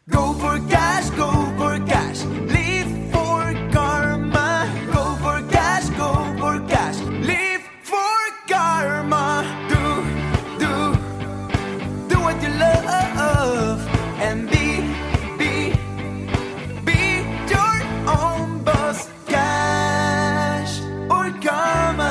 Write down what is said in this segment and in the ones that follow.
Go for cash, live for karma. Go for cash, live for karma. Do what you love and be your own boss. Cash or karma.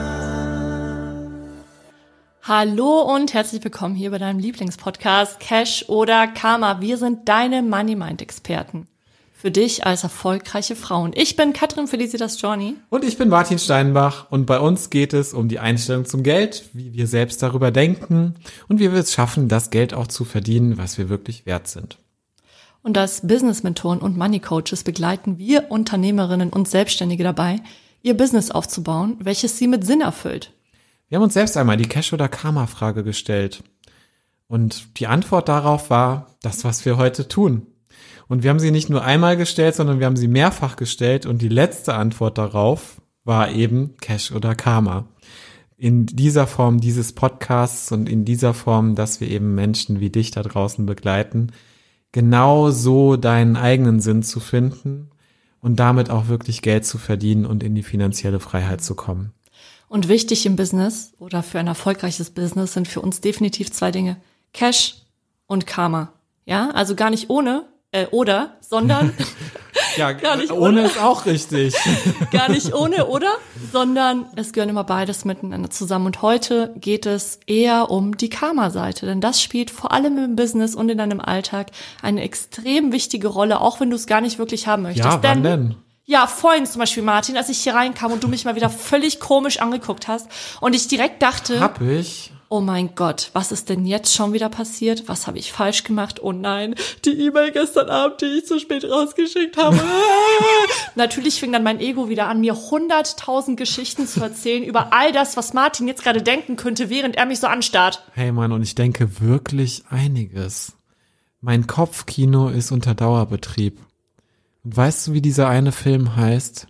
Hallo und herzlich willkommen hier bei deinem Lieblingspodcast Cash oder Karma. Wir sind deine Money-Mind-Experten. Für dich als erfolgreiche Frau. Und ich bin Katrin Felicitas Johnny. Und ich bin Martin Steinbach. Und bei uns geht es um die Einstellung zum Geld, wie wir selbst darüber denken und wie wir es schaffen, das Geld auch zu verdienen, was wir wirklich wert sind. Und als Business-Mentoren und Money-Coaches begleiten wir Unternehmerinnen und Selbstständige dabei, ihr Business aufzubauen, welches sie mit Sinn erfüllt. Wir haben uns selbst einmal die Cash- oder Karma-Frage gestellt. Und die Antwort darauf war das, was wir heute tun. Und wir haben sie nicht nur einmal gestellt, sondern wir haben sie mehrfach gestellt. Und die letzte Antwort darauf war eben Cash oder Karma. In dieser Form dieses Podcasts und in dieser Form, dass wir eben Menschen wie dich da draußen begleiten, genau so deinen eigenen Sinn zu finden und damit auch wirklich Geld zu verdienen und in die finanzielle Freiheit zu kommen. Und wichtig im Business oder für ein erfolgreiches Business sind für uns definitiv zwei Dinge. Cash und Karma. Ja, also gar nicht ohne, sondern Ja, gar nicht ohne ist auch richtig. gar nicht ohne, oder? Sondern es gehören immer beides miteinander zusammen. Und heute geht es eher um die Karma-Seite, denn das spielt vor allem im Business und in deinem Alltag eine extrem wichtige Rolle, auch wenn du es gar nicht wirklich haben möchtest. Ja, wann denn? Ja, vorhin zum Beispiel, Martin, als ich hier reinkam und du mich mal wieder völlig komisch angeguckt hast und ich direkt dachte, Hab ich? oh mein Gott, was ist denn jetzt schon wieder passiert? Was habe ich falsch gemacht? Oh nein, die E-Mail gestern Abend, die ich zu spät rausgeschickt habe. Natürlich fing dann mein Ego wieder an, mir 100.000 Geschichten zu erzählen über all das, was Martin jetzt gerade denken könnte, während er mich so anstarrt. Hey Mann, und ich denke wirklich einiges. Mein Kopfkino ist unter Dauerbetrieb. Und weißt du, wie dieser eine Film heißt?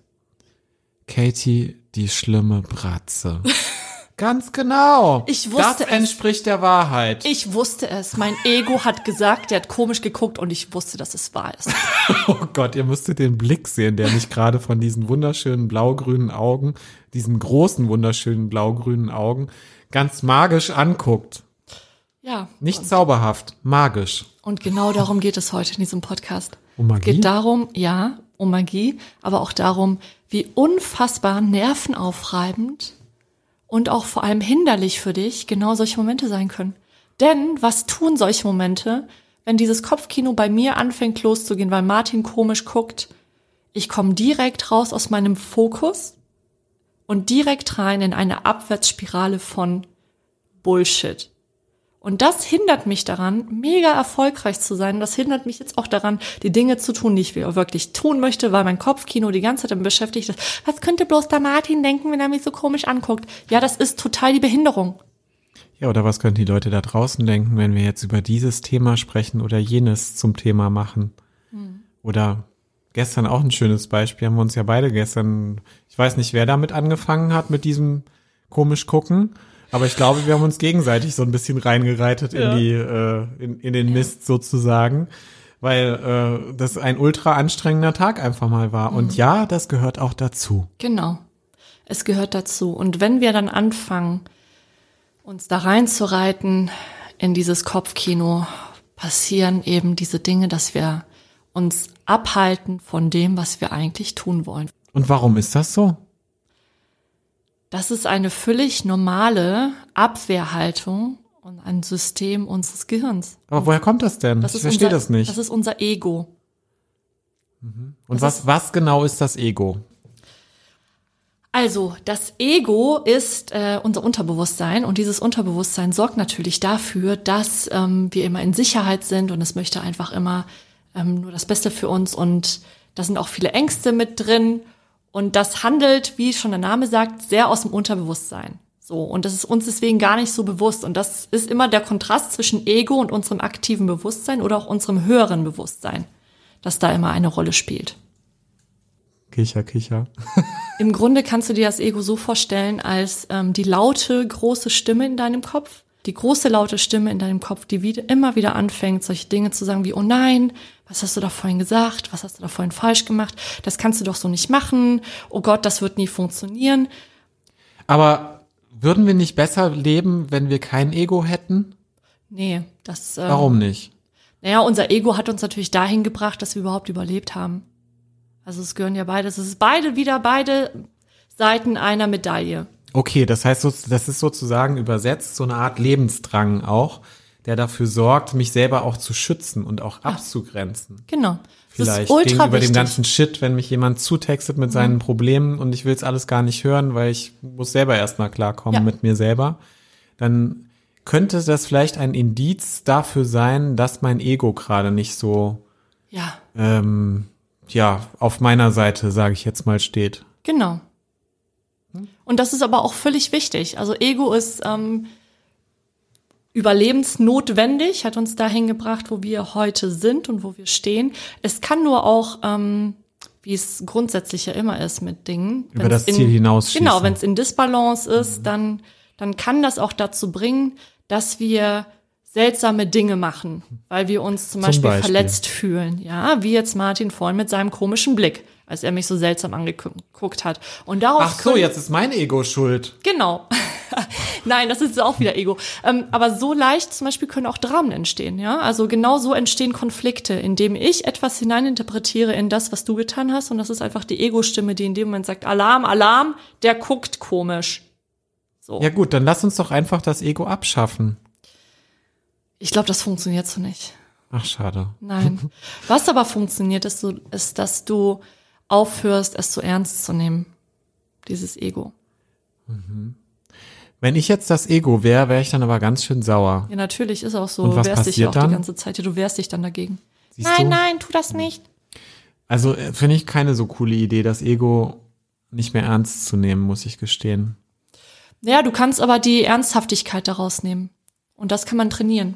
Katie, die schlimme Bratze. Ganz genau. Ich wusste das entspricht der Wahrheit. Ich wusste es. Mein Ego hat gesagt, der hat komisch geguckt und ich wusste, dass es wahr ist. Oh Gott, ihr müsstet den Blick sehen, der mich gerade von diesen wunderschönen blaugrünen Augen, diesen großen wunderschönen blaugrünen Augen, ganz magisch anguckt. Ja. Nicht zauberhaft, magisch. Und genau darum geht es heute in diesem Podcast. Um Magie? Es geht darum, ja, um Magie, aber auch darum, wie unfassbar nervenaufreibend und auch vor allem hinderlich für dich genau solche Momente sein können. Denn was tun solche Momente, wenn dieses Kopfkino bei mir anfängt loszugehen, weil Martin komisch guckt? Ich komme direkt raus aus meinem Fokus und direkt rein in eine Abwärtsspirale von Bullshit. Und das hindert mich daran, mega erfolgreich zu sein. Das hindert mich jetzt auch daran, die Dinge zu tun, die ich wirklich tun möchte, weil mein Kopfkino die ganze Zeit damit beschäftigt ist. Was könnte bloß der Martin denken, wenn er mich so komisch anguckt? Ja, das ist total die Behinderung. Ja, oder was könnten die Leute da draußen denken, wenn wir jetzt über dieses Thema sprechen oder jenes zum Thema machen? Oder gestern auch ein schönes Beispiel, haben wir uns ja beide gestern, ich weiß nicht, wer damit angefangen hat, mit diesem komisch gucken. Aber ich glaube, wir haben uns gegenseitig so ein bisschen reingereitet in die in den Mist sozusagen, weil das ein ultra anstrengender Tag einfach mal war. Und ja, das gehört auch dazu. Genau, es gehört dazu. Und wenn wir dann anfangen, uns da reinzureiten in dieses Kopfkino, passieren eben diese Dinge, dass wir uns abhalten von dem, was wir eigentlich tun wollen. Und warum ist das so? Das ist eine völlig normale Abwehrhaltung und ein System unseres Gehirns. Aber woher kommt das denn? Ich verstehe das nicht. Das ist unser Ego. Und was genau ist das Ego? Also, das Ego ist unser Unterbewusstsein und dieses Unterbewusstsein sorgt natürlich dafür, dass wir immer in Sicherheit sind und es möchte einfach immer nur das Beste für uns und da sind auch viele Ängste mit drin. Und das handelt, wie schon der Name sagt, sehr aus dem Unterbewusstsein. So, und das ist uns deswegen gar nicht so bewusst. Und das ist immer der Kontrast zwischen Ego und unserem aktiven Bewusstsein oder auch unserem höheren Bewusstsein, das da immer eine Rolle spielt. Kicher, kicher. Im Grunde kannst du dir das Ego so vorstellen als die laute, große Stimme in deinem Kopf, die große laute Stimme in deinem Kopf, die immer wieder anfängt, solche Dinge zu sagen wie, oh nein, was hast du da vorhin gesagt, was hast du da vorhin falsch gemacht, das kannst du doch so nicht machen, oh Gott, das wird nie funktionieren. Aber würden wir nicht besser leben, wenn wir kein Ego hätten? Nee, das... Warum nicht? Naja, unser Ego hat uns natürlich dahin gebracht, dass wir überhaupt überlebt haben. Also es gehören ja beide, es ist beide Seiten einer Medaille. Okay, das heißt, das ist sozusagen übersetzt so eine Art Lebensdrang auch, der dafür sorgt, mich selber auch zu schützen und auch abzugrenzen. Genau. Vielleicht das ist ultra gegenüber wichtig. dem ganzen Shit, wenn mich jemand zutextet mit seinen Problemen und ich will es alles gar nicht hören, weil ich muss selber erstmal klarkommen mit mir selber, dann könnte das vielleicht ein Indiz dafür sein, dass mein Ego gerade nicht so auf meiner Seite, sage ich jetzt mal, steht. Genau. Und das ist aber auch völlig wichtig. Also Ego ist überlebensnotwendig, hat uns dahin gebracht, wo wir heute sind und wo wir stehen. Es kann nur auch, wie es grundsätzlich ja immer ist mit Dingen. Über das Ziel hinausschießen. Genau, wenn es in Disbalance ist, dann kann das auch dazu bringen, dass wir seltsame Dinge machen, weil wir uns zum Beispiel verletzt fühlen. Ja, wie jetzt Martin vorhin mit seinem komischen Blick, als er mich so seltsam angeguckt hat. Und daraus Ach so, jetzt ist mein Ego schuld. Genau. Nein, das ist auch wieder Ego. Aber so leicht zum Beispiel können auch Dramen entstehen. Ja, also genau so entstehen Konflikte, indem ich etwas hineininterpretiere in das, was du getan hast. Und das ist einfach die Ego-Stimme, die in dem Moment sagt, Alarm, Alarm, der guckt komisch. So. Ja gut, dann lass uns doch einfach das Ego abschaffen. Ich glaube, das funktioniert so nicht. Ach, schade. Nein. Was aber funktioniert, ist, dass du aufhörst, es so ernst zu nehmen. Dieses Ego. Wenn ich jetzt das Ego wäre ich dann aber ganz schön sauer. Ja, natürlich ist auch so. Und was Du wehrst dich passiert auch dann? die ganze Zeit. Ja, du wehrst dich dann dagegen. Siehst du? Nein, tu das nicht. Also finde ich keine so coole Idee, das Ego nicht mehr ernst zu nehmen, muss ich gestehen. Ja, du kannst aber die Ernsthaftigkeit daraus nehmen. Und das kann man trainieren.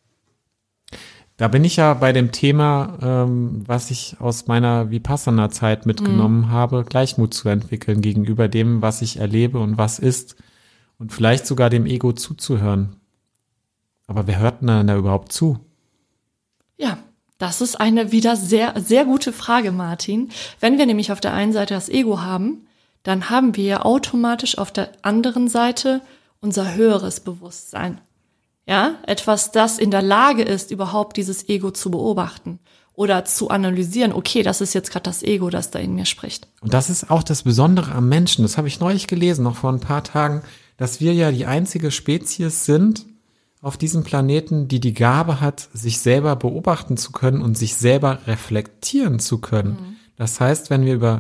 Da bin ich ja bei dem Thema, was ich aus meiner Vipassana-Zeit mitgenommen habe, Gleichmut zu entwickeln gegenüber dem, was ich erlebe und was ist. Und vielleicht sogar dem Ego zuzuhören. Aber wer hört denn dann da überhaupt zu? Ja, das ist eine wieder sehr, sehr gute Frage, Martin. Wenn wir nämlich auf der einen Seite das Ego haben, dann haben wir ja automatisch auf der anderen Seite unser höheres Bewusstsein. Ja, etwas, das in der Lage ist, überhaupt dieses Ego zu beobachten oder zu analysieren. Okay, das ist jetzt gerade das Ego, das da in mir spricht. Und das ist auch das Besondere am Menschen. Das habe ich neulich gelesen, noch vor ein paar Tagen, dass wir ja die einzige Spezies sind auf diesem Planeten, die die Gabe hat, sich selber beobachten zu können und sich selber reflektieren zu können. Das heißt, wenn wir über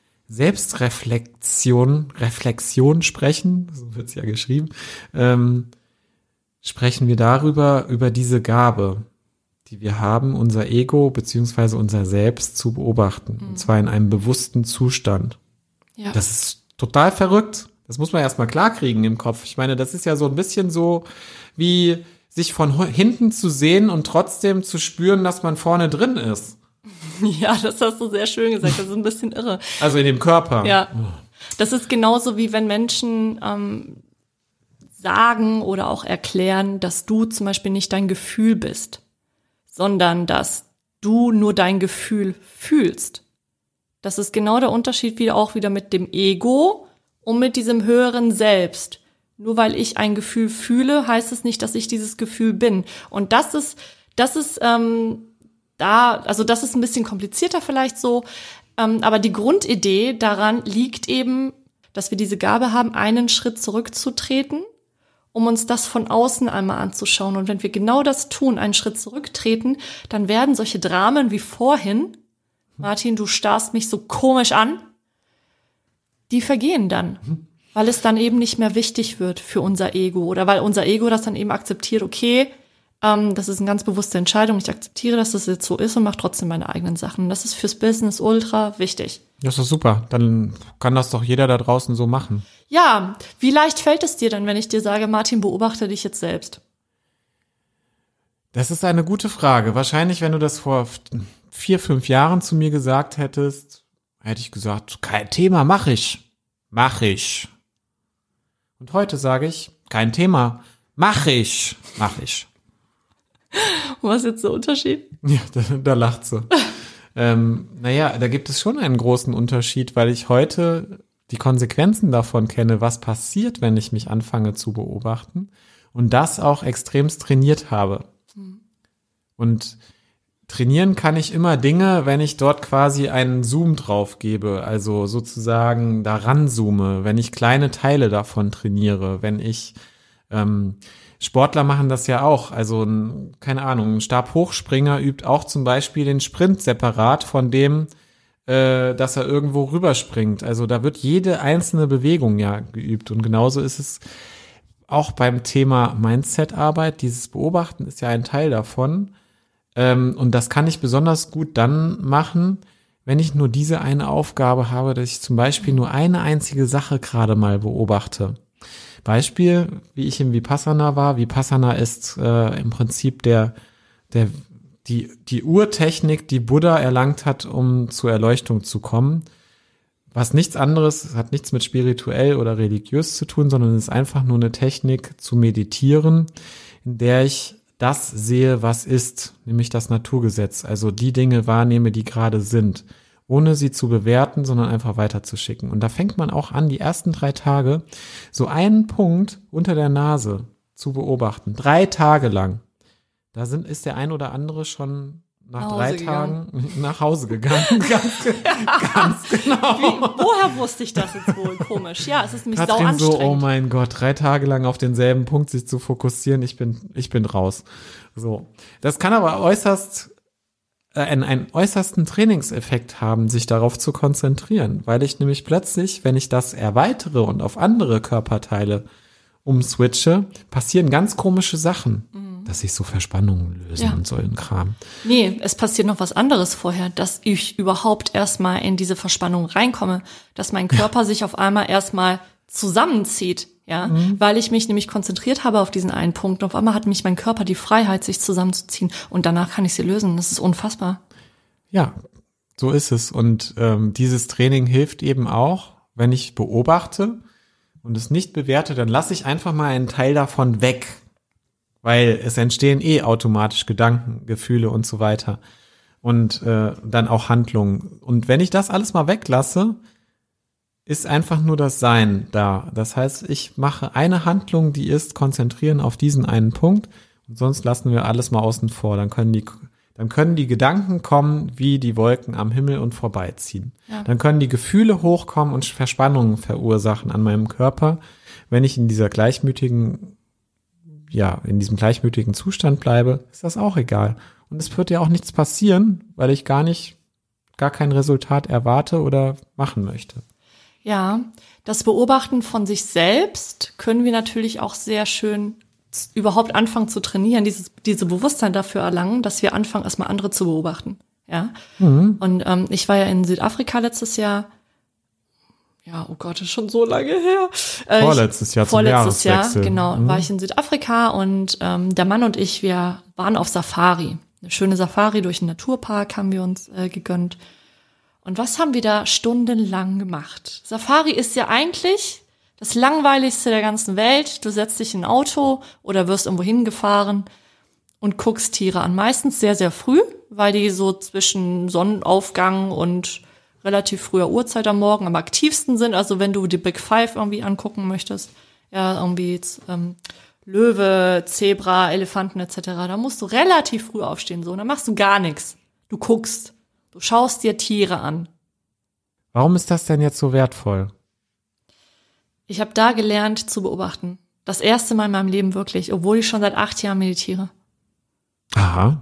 Reflexion sprechen, so wird es ja geschrieben, sprechen wir über diese Gabe, die wir haben, unser Ego beziehungsweise unser Selbst zu beobachten. Und zwar in einem bewussten Zustand. Ja. Das ist total verrückt. Das muss man erstmal klarkriegen im Kopf. Ich meine, das ist ja so ein bisschen so, wie sich von hinten zu sehen und trotzdem zu spüren, dass man vorne drin ist. Ja, das hast du sehr schön gesagt. Das ist ein bisschen irre. Also in dem Körper. Ja. Das ist genauso wie wenn Menschen sagen oder auch erklären, dass du zum Beispiel nicht dein Gefühl bist, sondern dass du nur dein Gefühl fühlst. Das ist genau der Unterschied wieder mit dem Ego und mit diesem höheren Selbst. Nur weil ich ein Gefühl fühle, heißt es nicht, dass ich dieses Gefühl bin. Und das ist ein bisschen komplizierter vielleicht so, aber die Grundidee daran liegt eben, dass wir diese Gabe haben, einen Schritt zurückzutreten, um uns das von außen einmal anzuschauen. Und wenn wir genau das tun, einen Schritt zurücktreten, dann werden solche Dramen wie vorhin, Martin, du starrst mich so komisch an, die vergehen dann, weil es dann eben nicht mehr wichtig wird für unser Ego oder weil unser Ego das dann eben akzeptiert, okay, das ist eine ganz bewusste Entscheidung, ich akzeptiere, dass das jetzt so ist und mache trotzdem meine eigenen Sachen. Das ist fürs Business ultra wichtig. Das ist super, dann kann das doch jeder da draußen so machen. Ja, wie leicht fällt es dir dann, wenn ich dir sage, Martin, beobachte dich jetzt selbst? Das ist eine gute Frage. Wahrscheinlich, wenn du das vor 4-5 Jahren zu mir gesagt hättest, hätte ich gesagt, kein Thema, mach ich. Und heute sage ich, kein Thema, Mach ich. Was ist jetzt der Unterschied? Ja, da lacht sie. Naja, da gibt es schon einen großen Unterschied, weil ich heute die Konsequenzen davon kenne, was passiert, wenn ich mich anfange zu beobachten und das auch extremst trainiert habe. Und trainieren kann ich immer Dinge, wenn ich dort quasi einen Zoom drauf gebe, also sozusagen da ranzoome, wenn ich kleine Teile davon trainiere, wenn ich Sportler machen das ja auch, also keine Ahnung, ein Stabhochspringer übt auch zum Beispiel den Sprint separat von dem, dass er irgendwo rüberspringt. Also da wird jede einzelne Bewegung ja geübt und genauso ist es auch beim Thema Mindset-Arbeit. Dieses Beobachten ist ja ein Teil davon und das kann ich besonders gut dann machen, wenn ich nur diese eine Aufgabe habe, dass ich zum Beispiel nur eine einzige Sache gerade mal beobachte. Beispiel, wie ich im Vipassana war. Vipassana ist im Prinzip die Urtechnik, die Buddha erlangt hat, um zur Erleuchtung zu kommen. Was nichts anderes, hat nichts mit spirituell oder religiös zu tun, sondern es ist einfach nur eine Technik zu meditieren, in der ich das sehe, was ist, nämlich das Naturgesetz. Also die Dinge wahrnehme, die gerade sind, ohne sie zu bewerten, sondern einfach weiterzuschicken. Und da fängt man auch an, die ersten 3 Tage so einen Punkt unter der Nase zu beobachten. 3 Tage lang. Da ist der ein oder andere schon nach 3 Tagen nach Hause gegangen. Ganz genau. Woher wusste ich das jetzt wohl? Komisch. Ja, es ist nämlich sau Katrin anstrengend. so, oh mein Gott, 3 Tage lang auf denselben Punkt sich zu fokussieren, ich bin raus. So. Das kann aber einen äußersten Trainingseffekt haben, sich darauf zu konzentrieren, weil ich nämlich plötzlich, wenn ich das erweitere und auf andere Körperteile umswitche, passieren ganz komische Sachen, dass sich so Verspannungen lösen und so ein Kram. Nee, es passiert noch was anderes vorher, dass ich überhaupt erstmal in diese Verspannung reinkomme, dass mein Körper sich auf einmal erstmal zusammenzieht, weil ich mich nämlich konzentriert habe auf diesen einen Punkt. Und auf einmal hat mich mein Körper die Freiheit, sich zusammenzuziehen und danach kann ich sie lösen. Das ist unfassbar. Ja, so ist es. Und dieses Training hilft eben auch, wenn ich beobachte und es nicht bewerte, dann lasse ich einfach mal einen Teil davon weg, weil es entstehen automatisch Gedanken, Gefühle und so weiter und dann auch Handlungen. Und wenn ich das alles mal weglasse, ist einfach nur das Sein da. Das heißt, ich mache eine Handlung, die ist konzentrieren auf diesen einen Punkt und sonst lassen wir alles mal außen vor. Dann können die Gedanken kommen, wie die Wolken am Himmel und vorbeiziehen. Ja. Dann können die Gefühle hochkommen und Verspannungen verursachen an meinem Körper. Wenn ich in diesem gleichmütigen Zustand bleibe, ist das auch egal. Und es wird ja auch nichts passieren, weil ich gar kein Resultat erwarte oder machen möchte. Ja, das Beobachten von sich selbst können wir natürlich auch sehr schön überhaupt anfangen zu trainieren, diese Bewusstsein dafür erlangen, dass wir anfangen, erstmal andere zu beobachten. Ja. Und ich war ja in Südafrika letztes Jahr. Ja, oh Gott, das ist schon so lange her. Vorletztes Jahr, genau, war ich in Südafrika und der Mann und ich, wir waren auf Safari. Eine schöne Safari durch den Naturpark haben wir uns gegönnt. Und was haben wir da stundenlang gemacht? Safari ist ja eigentlich das Langweiligste der ganzen Welt. Du setzt dich in ein Auto oder wirst irgendwo hingefahren und guckst Tiere an. Meistens sehr, sehr früh, weil die so zwischen Sonnenaufgang und relativ früher Uhrzeit am Morgen am aktivsten sind. Also wenn du die Big Five irgendwie angucken möchtest, ja, irgendwie Löwe, Zebra, Elefanten etc., da musst du relativ früh aufstehen. So, und dann machst du gar nichts. Du guckst. Du schaust dir Tiere an. Warum ist das denn jetzt so wertvoll? Ich habe da gelernt zu beobachten. Das erste Mal in meinem Leben wirklich, obwohl ich schon seit 8 Jahren meditiere. Aha.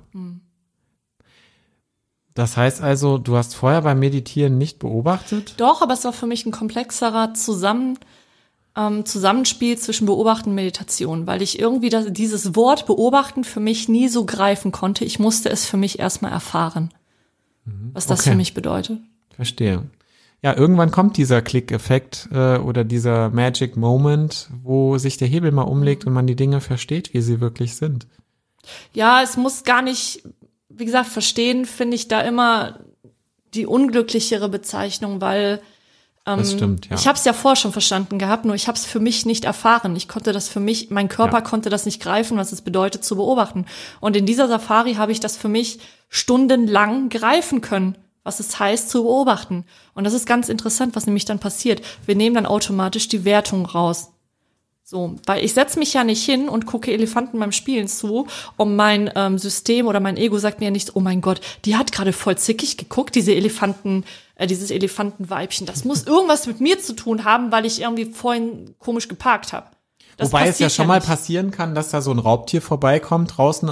Das heißt also, du hast vorher beim Meditieren nicht beobachtet? Doch, aber es war für mich ein komplexerer Zusammenspiel zwischen Beobachten und Meditation, weil ich irgendwie dieses Wort beobachten für mich nie so greifen konnte. Ich musste es für mich erstmal erfahren. Was das für mich bedeutet. Verstehe. Ja, irgendwann kommt dieser Klick-Effekt oder dieser Magic Moment, wo sich der Hebel mal umlegt und man die Dinge versteht, wie sie wirklich sind. Ja, es muss gar nicht, wie gesagt, verstehen finde ich da immer die unglücklichere Bezeichnung, weil Das stimmt, ja. Ich habe es ja vorher schon verstanden gehabt, nur ich habe es für mich nicht erfahren. Ich konnte das für mich, mein Körper konnte das nicht greifen, was es bedeutet zu beobachten. Und in dieser Safari habe ich das für mich stundenlang greifen können, was es heißt zu beobachten. Und das ist ganz interessant, was nämlich dann passiert. Wir nehmen dann automatisch die Wertung raus. So, weil ich setze mich ja nicht hin und gucke Elefanten beim Spielen zu und mein System oder mein Ego sagt mir ja nicht, oh mein Gott, die hat gerade voll zickig geguckt, dieses Elefantenweibchen. Das muss irgendwas mit mir zu tun haben, weil ich irgendwie vorhin komisch geparkt habe. Wobei es ja schon mal passieren kann, dass da so ein Raubtier vorbeikommt, draußen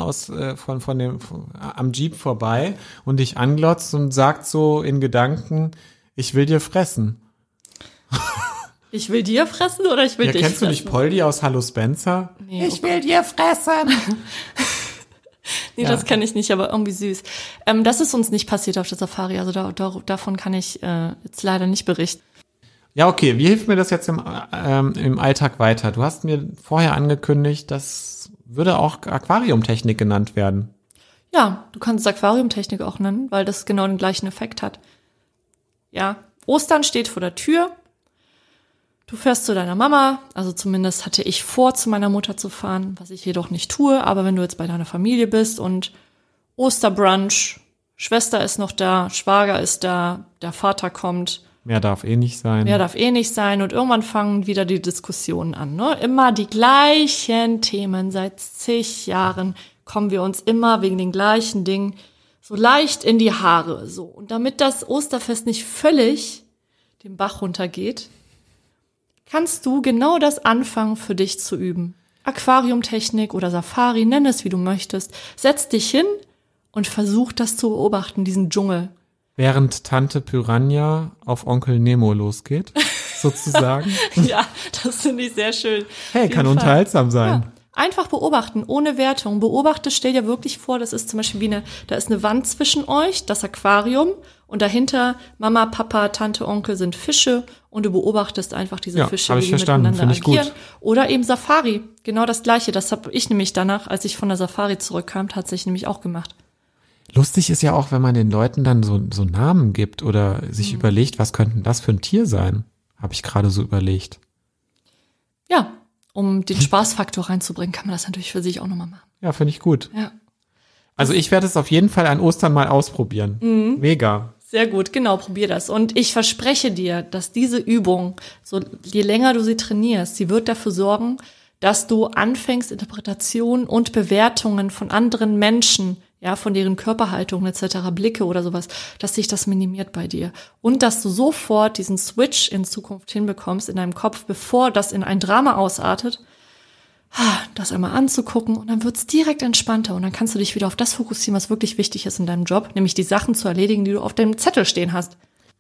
am Jeep vorbei und dich anglotzt und sagt so in Gedanken, ich will dir fressen. Ich will dir fressen oder ich will dich fressen? Kennst du nicht Poldi aus Hallo Spencer? Nee, ich will dir fressen. Nee, das kenne ich nicht, aber irgendwie süß. Das ist uns nicht passiert auf der Safari, also davon kann ich jetzt leider nicht berichten. Ja, okay, wie hilft mir das jetzt im Alltag weiter? Du hast mir vorher angekündigt, das würde auch Aquariumtechnik genannt werden. Ja, du kannst es Aquariumtechnik auch nennen, weil das genau den gleichen Effekt hat. Ja, Ostern steht vor der Tür. Du fährst zu deiner Mama, also zumindest hatte ich vor, zu meiner Mutter zu fahren, was ich jedoch nicht tue. Aber wenn du jetzt bei deiner Familie bist und Osterbrunch, Schwester ist noch da, Schwager ist da, der Vater kommt. Mehr darf eh nicht sein. Und irgendwann fangen wieder die Diskussionen an. Ne? Immer die gleichen Themen. Seit zig Jahren kommen wir uns immer wegen den gleichen Dingen so leicht in die Haare. So. Und damit das Osterfest nicht völlig den Bach runtergeht, kannst du genau das anfangen für dich zu üben. Aquariumtechnik oder Safari, nenn es wie du möchtest. Setz dich hin und versuch das zu beobachten, diesen Dschungel. Während Tante Piranha auf Onkel Nemo losgeht, sozusagen. Ja, das finde ich sehr schön. Hey, kann unterhaltsam sein. Ja. Einfach beobachten, ohne Wertung. Beobachte, stell dir wirklich vor, das ist zum Beispiel da ist eine Wand zwischen euch, das Aquarium, und dahinter Mama, Papa, Tante, Onkel sind Fische und du beobachtest einfach diese Fische, wie die miteinander agieren. Oder eben Safari, genau das Gleiche. Das habe ich nämlich danach, als ich von der Safari zurückkam, tatsächlich nämlich auch gemacht. Lustig ist ja auch, wenn man den Leuten dann so Namen gibt oder sich überlegt, was könnten das für ein Tier sein? Habe ich gerade so überlegt. Ja, um den Spaßfaktor reinzubringen, kann man das natürlich für sich auch nochmal machen. Ja, finde ich gut. Ja. Also ich werde es auf jeden Fall an Ostern mal ausprobieren. Mega. Sehr gut, genau, probier das. Und ich verspreche dir, dass diese Übung, so je länger du sie trainierst, sie wird dafür sorgen, dass du anfängst, Interpretationen und Bewertungen von anderen Menschen, ja, von deren Körperhaltung etc., Blicke oder sowas, dass sich das minimiert bei dir. Und dass du sofort diesen Switch in Zukunft hinbekommst in deinem Kopf, bevor das in ein Drama ausartet, das einmal anzugucken und dann wird's direkt entspannter und dann kannst du dich wieder auf das fokussieren, was wirklich wichtig ist in deinem Job, nämlich die Sachen zu erledigen, die du auf deinem Zettel stehen hast.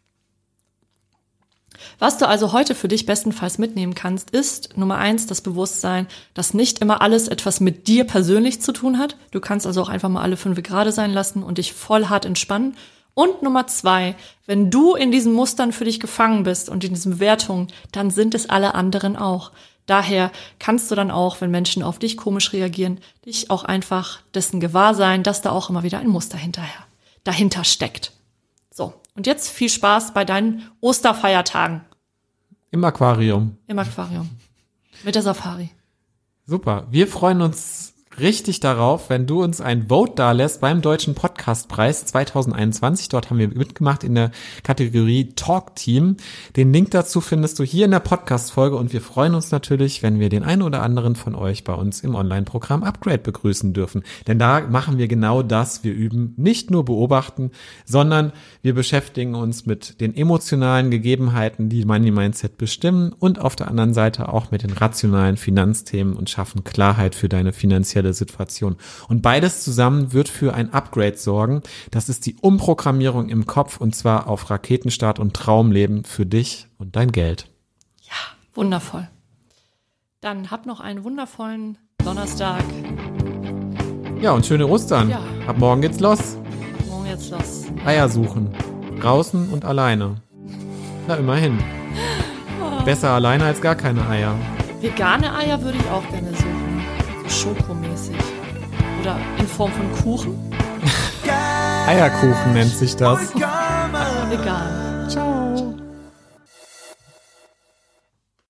Was du also heute für dich bestenfalls mitnehmen kannst, ist Nummer 1 das Bewusstsein, dass nicht immer alles etwas mit dir persönlich zu tun hat. Du kannst also auch einfach mal alle 5 gerade sein lassen und dich voll hart entspannen. Und Nummer 2, wenn du in diesen Mustern für dich gefangen bist und in diesen Bewertungen, dann sind es alle anderen auch. Daher kannst du dann auch, wenn Menschen auf dich komisch reagieren, dich auch einfach dessen gewahr sein, dass da auch immer wieder ein Muster dahinter steckt. So, und jetzt viel Spaß bei deinen Osterfeiertagen. Im Aquarium. Mit der Safari. Super. Wir freuen uns richtig darauf, wenn du uns ein Vote dalässt beim Deutschen Podcastpreis 2021. Dort haben wir mitgemacht in der Kategorie Talk Team. Den Link dazu findest du hier in der Podcast-Folge und wir freuen uns natürlich, wenn wir den einen oder anderen von euch bei uns im Online-Programm Upgrade begrüßen dürfen. Denn da machen wir genau das. Wir üben nicht nur beobachten, sondern wir beschäftigen uns mit den emotionalen Gegebenheiten, die Money Mindset bestimmen und auf der anderen Seite auch mit den rationalen Finanzthemen und schaffen Klarheit für deine finanzielle Situation. Und beides zusammen wird für ein Upgrade sorgen. Das ist die Umprogrammierung im Kopf und zwar auf Raketenstart und Traumleben für dich und dein Geld. Ja, wundervoll. Dann habt noch einen wundervollen Donnerstag. Ja, und schöne Ostern. Ja. Ab morgen geht's los. Eier suchen. Draußen und alleine. Na, immerhin. Besser alleine als gar keine Eier. Vegane Eier würde ich auch gerne suchen. Schokomäßig. Oder in Form von Kuchen. Eierkuchen nennt sich das. Vegan. Ciao.